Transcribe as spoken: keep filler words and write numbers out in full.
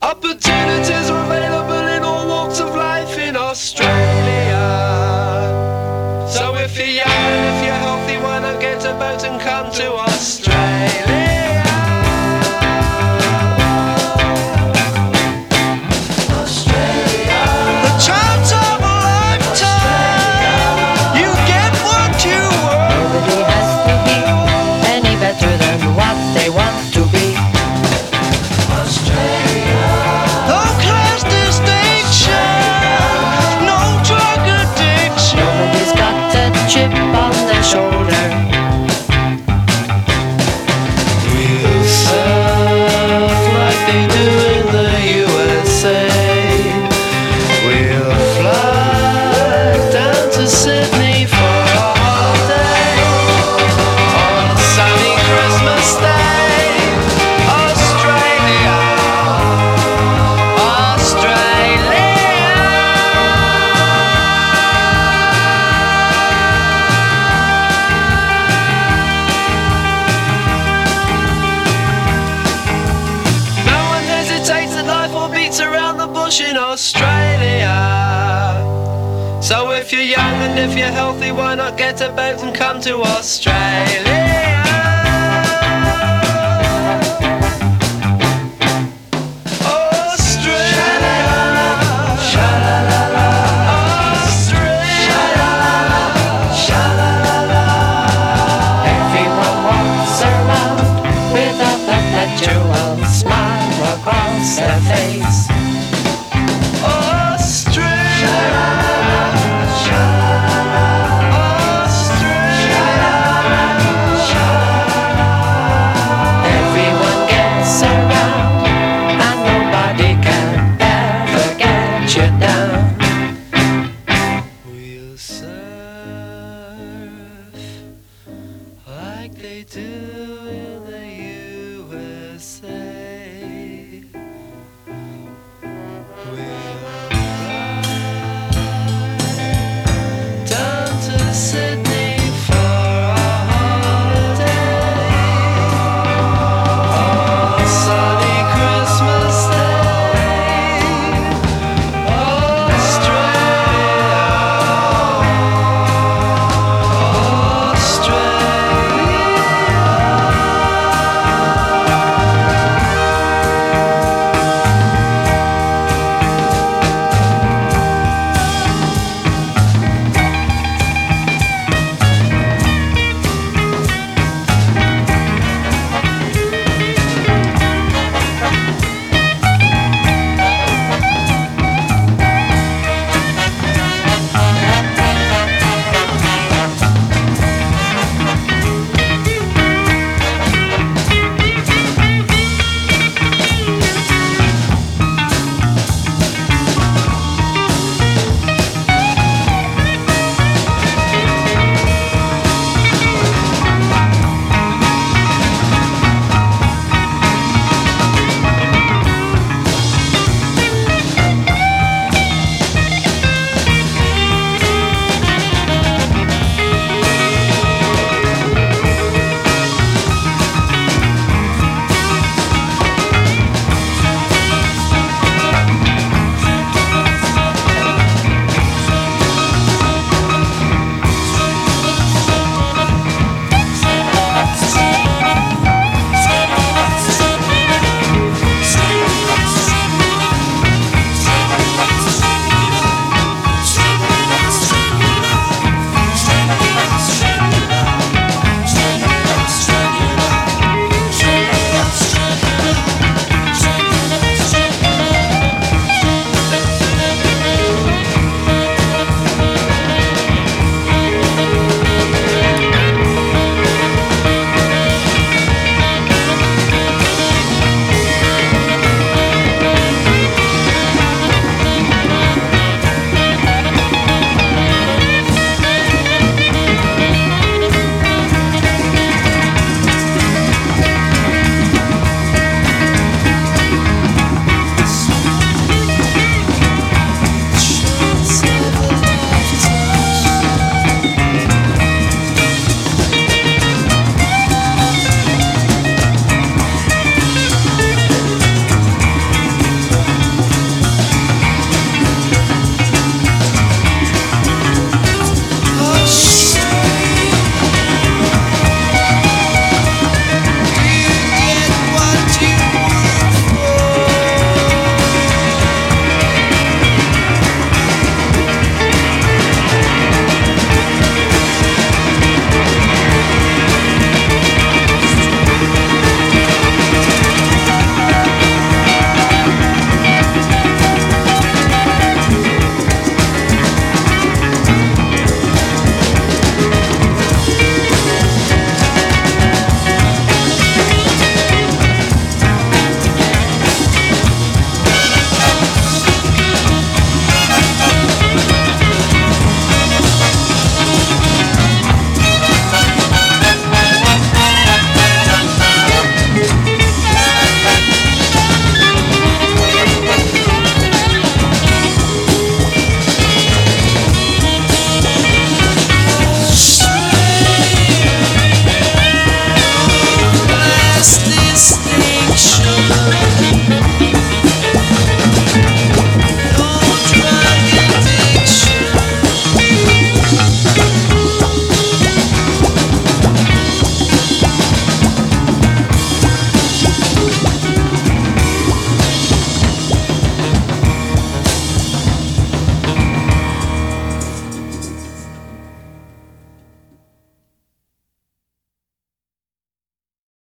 Opportunities are available in all walks of life in Australia. So if you're young and if you're healthy, why not get a boat and come to Australia? Chip on their shoulder. We'll surf like they do in the U S A. We'll fly down to Sydney for a holiday on a sunny Christmas day. Australia, Australia. Around the bush in Australia. So if you're young and if you're healthy, why not get a boat and come to Australia? Smile across their face.